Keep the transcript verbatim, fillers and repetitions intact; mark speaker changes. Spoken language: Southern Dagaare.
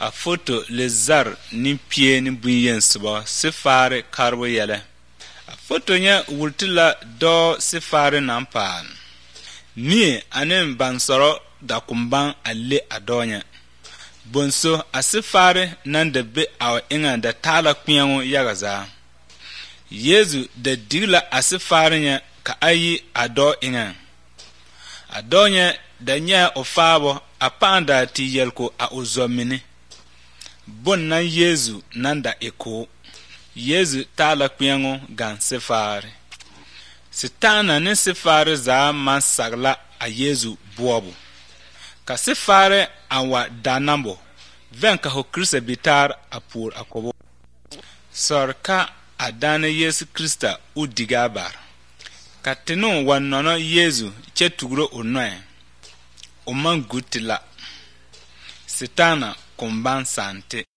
Speaker 1: A foto le zar ni pie ni bunyen sibo sifare karbo yele. A foto nya wultila do sifare nampaan. Mie anem bansoro da kumban alle adonya. Bonso a sifare nan da be aw inga da tala kpiyango yagaza. Yezu da digla a sifare nya ka ayi ado inga. Adonya da nya ofabo a panda ti yelko a uzomini. Bon nan Yezu nanda eko. Yezu tala kpiyango gan sifare. Sitana ni sifare za man sagla a Yezu buobu. Ka sifare awa danambo. Ven ka ho Krista bitar apur akobo. Sorka adane Yesu Krista u digabar. Ka tinu wanono Yezu che tugro unoe. Oman gutila. Sitana kumban sante.